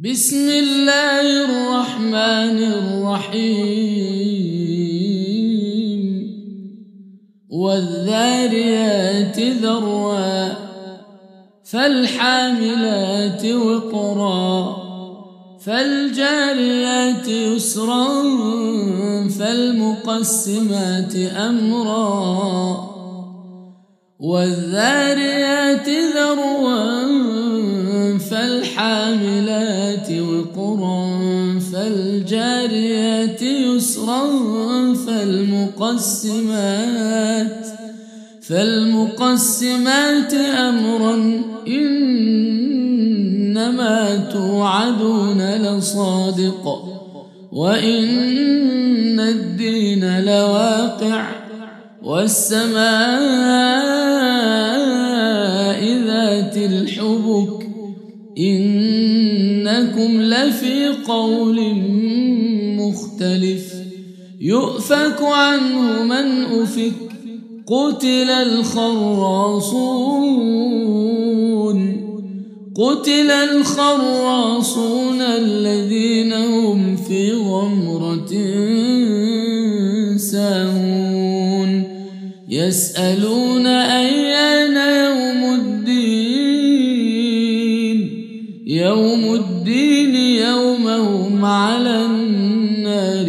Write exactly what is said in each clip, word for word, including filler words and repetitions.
بسم الله الرحمن الرحيم والذاريات ذروا فالحاملات وقرا فالجاريات يسرا فالمقسمات أمرا والذاريات ذروا فالحاملات وقرا فالجاريات يسرا فالمقسمات فالمقسمات أمرا إنما توعدون لصادق وإن الدين لواقع والسماء ذات الحبك إنكم لفي قول مختلف يؤفك عنه من أفك قتل الخراصون قتل الخراصون الذين هم في غمرة ساهون يسألون أيان يوم الدين يوم الدين يوم هم على النار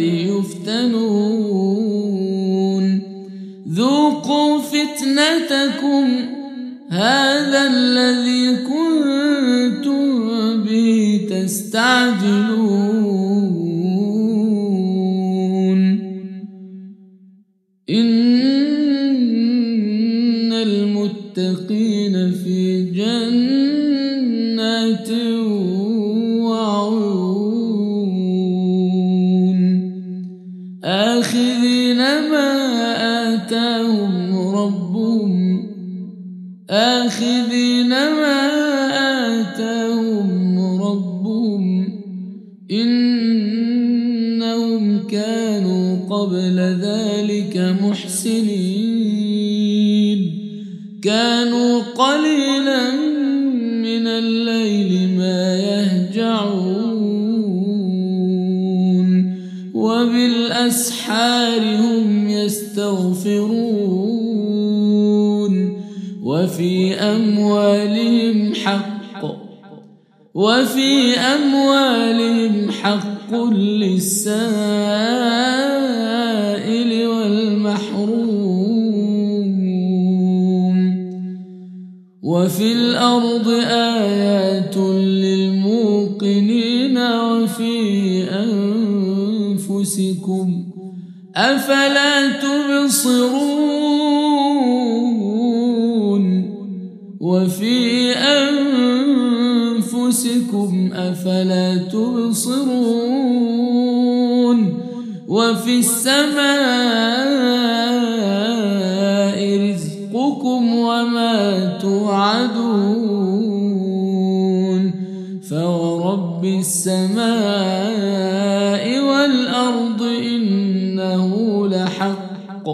يفتنون ذوقوا فتنتكم هذا الذي كنتم به تستعجلون إن المتقين في جنات وعيون آخذين ما آتاهم ربهم آخذين ما آتاهم ربهم إنهم كانوا قبل ذلك محسنين كانوا قليلا من الليل ما يهجعون وبالأسحار هم يستغفرون وفي أموالهم حق وفي أموالهم حق للسائل والمحروم وفي الأرض آيات للموقنين وفي أنفسكم أفلا تبصرون وفي أنفسكم أفلا تبصرون وفي السماء رزقكم وما توعدون فورب السماء والأرض إنه لحق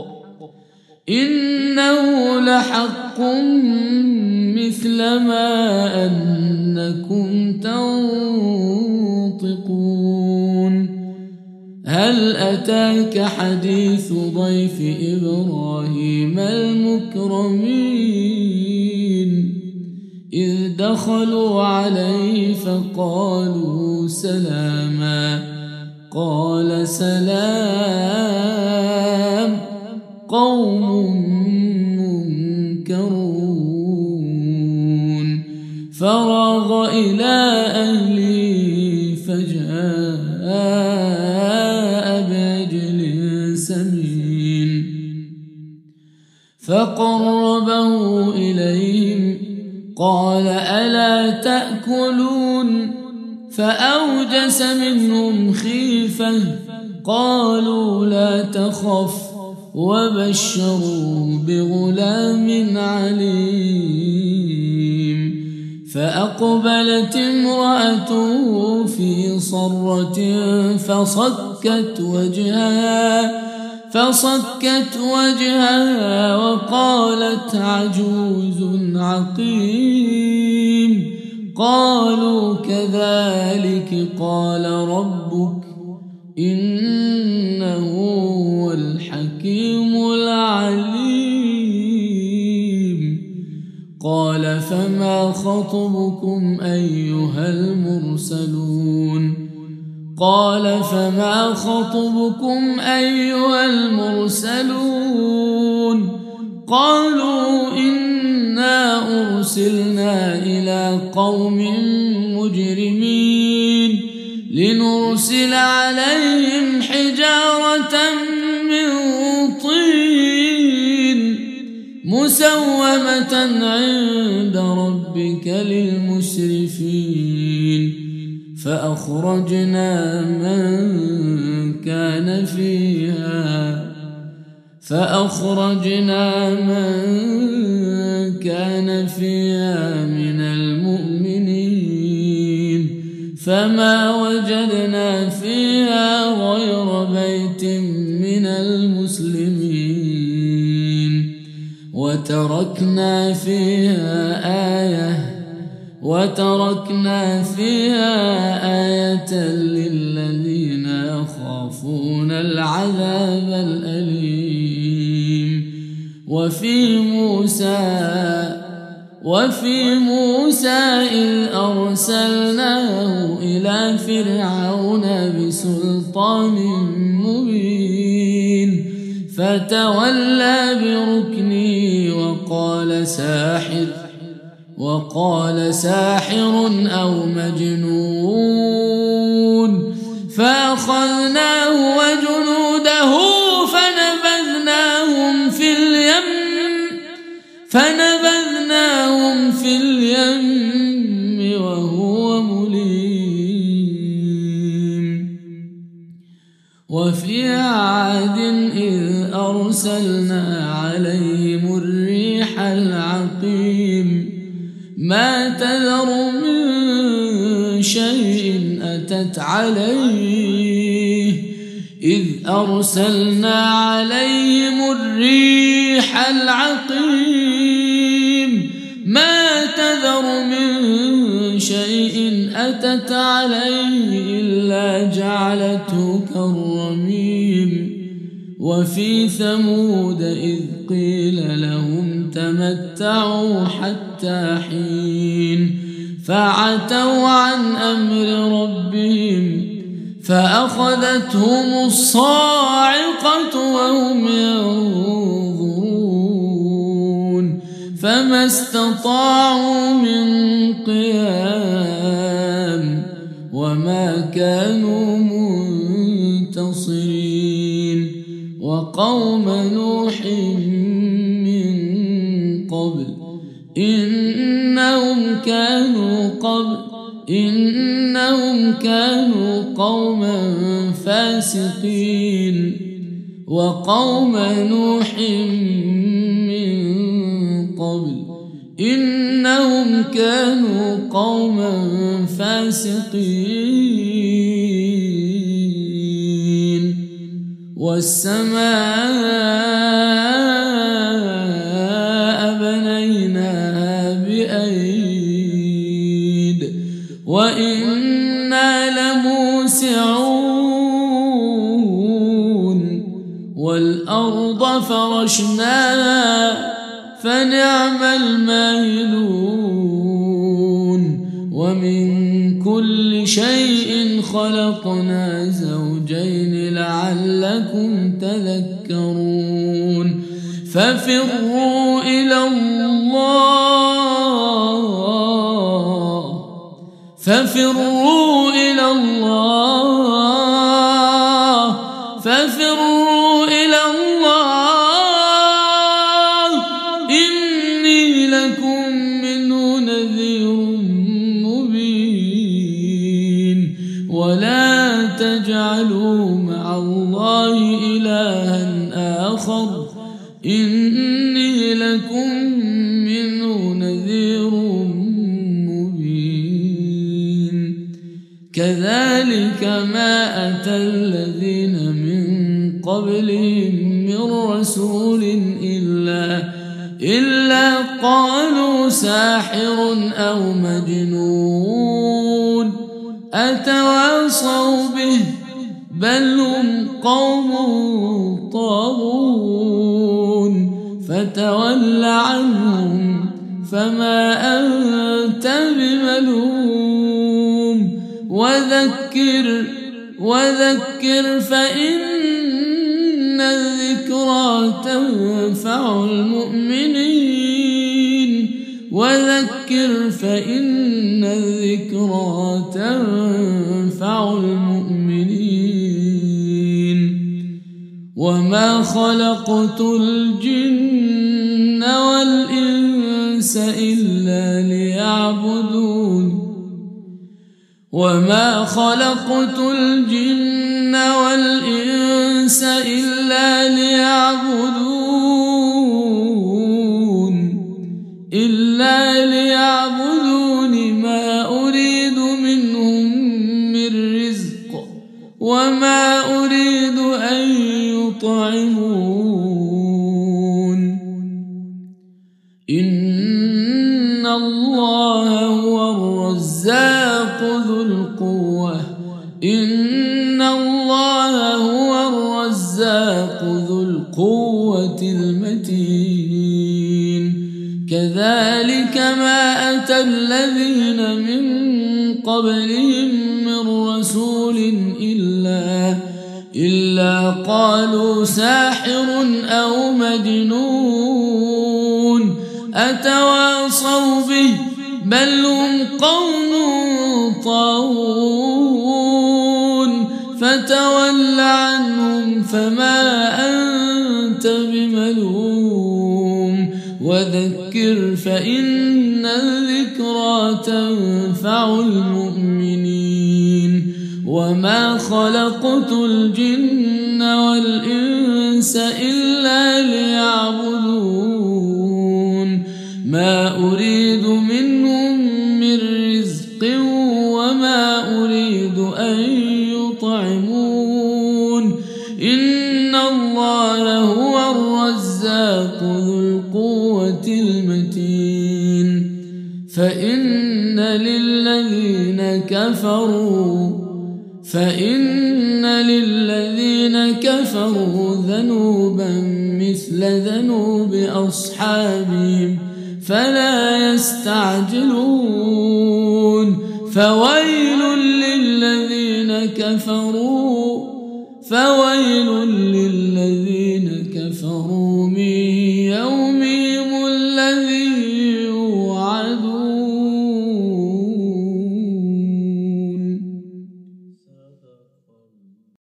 إنه لحق مثل ما أنكم تنطقون هل أتاك حديث ضيف إبراهيم المكرمين إذ دخلوا عليه فقالوا سلاما قال سلام قوم منكرون فراغ إلى أهله فجاء بعجل سمين فقربه إليهم قال ألا تأكلون فأوجس منهم خيفة قالوا لا تخف وبشروا بغلام عليم فأقبلت امرأته في صرة فصكت وجهها فصكت وجهها وقالت عجوز عقيم قالوا كذلك قال ربك إنه هو الحكيم العليم قال فما خطبكم أيها المرسلون قال فما خطبكم أيها المرسلون قالوا إنا أرسلنا إلى قوم مجرمين لنرسل عليهم حجارة من طين مسومة عند ربك للمسرفين فأخرجنا من كان فيها فأخرجنا من كان فيها من المؤمنين فما وجدنا فيها غير بيت من المسلمين وتركنا فيها آية وتركنا فيها آية للذين يخافون العذاب الأليم وفي موسى وفي موسى إذ أرسلناه إلى فرعون بسلطان مبين فتولى بركنه وقال ساحر وقال ساحر أو مجنون فأخذناه وجنوده فنبذناهم في اليم فنبذناهم في اليم وهو مليم وفي عاد إذ أرسلنا عليهم الريح العقيم ما تذر من شيء أتت عليه إذ أرسلنا عليهم الريح العقيم ما تذر من شيء أتت عليه إلا جعلته كالرميم وفي ثمود إذ قيل لهم تمتعوا حتى حين فعتوا عن أمر ربهم فأخذتهم الصاعقة وهم ينظرون فما استطاعوا من قيام وما كانوا منتصرين وقوم نوح من قبل إنهم كانوا قبل إنهم كانوا قوما فاسقين وقوم نوح من قبل إنهم كانوا قوما فاسقين والسماء بنيناها بأيد وإنا لموسعون والأرض فرشناها فنعم الماهدون ومن كل شيء خلقنا زوجين لعلكم تذكرون ففروا إلى الله ففروا إلى الله ففروا إلى الله إني لكم منه نذير مبين ولا تجعلوا مع الله إلها آخر إني لكم منه نذير مبين كذلك ما أتى الذين من قبلهم من رسول إلا إلا قالوا ساحر أو مجنون أتواصوا به بل هم قوم طاغون فتول عنهم فما أنت بملوم وذكر وذكر فإن الذكرى تنفع المؤمنين وذكر فإن الذكرى تنفع المؤمنين وما خلقت الجن والإنس إلا ليعبدون وما خلقت الجن والإنس إلا ليعبدون إلا ليعبدون ما أريد منهم من رزق وما أريد أن يطعمون إن الله هو الرزاق ذو القوة إن الله هو الرزاق ذو القوة المتين كذلك ما أتى الذين من قبلهم من رسول إلا إلا قالوا ساحر أو مجنون أتواصوا به بل هم قوم طاغون فتول عنهم فما أنت بملوم وذكر فإن الذكرى تنفع المؤمنين وما خلقت الجن والإنس إلا ليعبدون ما أريد منهم من رزق وما أريد أن يطعمون إن الله هو الرزاق ذو القوة المتين فإن للذين كفروا فإن للذين كفروا ذنوبا مثل ذنوب أصحابهم فلا يستعجلون فويل للذين كفروا فويل للذين كفروا